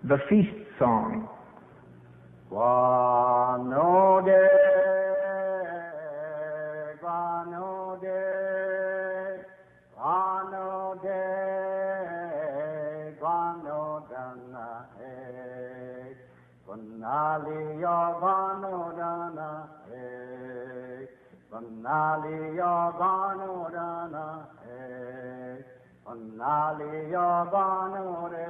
The Feast Song. Guanode, guanode, guanode, guanodana, guanaliya guanodana, guanaliya guanodana, guanaliya guanode.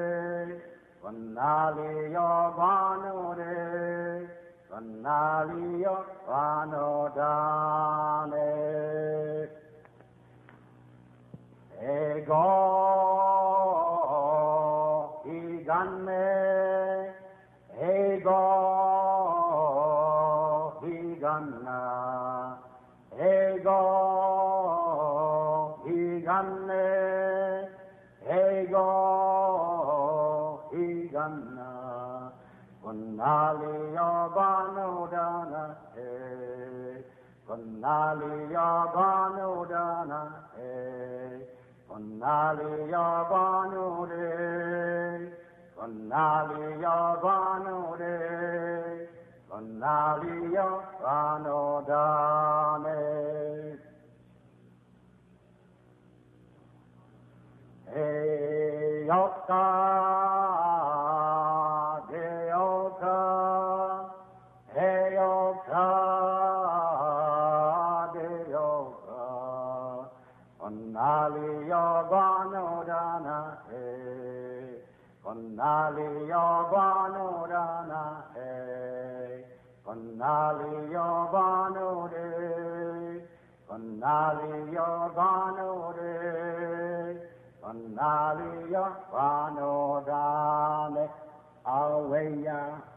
Vanaliya vanore, vanaliya vanodane. Ego higanne, ego higanna, ego higanne, ego higanna, vanaliya vanodana, vanaliya vanodana, vanaliya vanode, vanaliya vanode, vanaliya vanodane. Hey, Yoka. Vanaliya vanodana, vanaliya vanodana, vanaliya vanode, vanaliya vanode, vanaliya vanodane. Alleluia.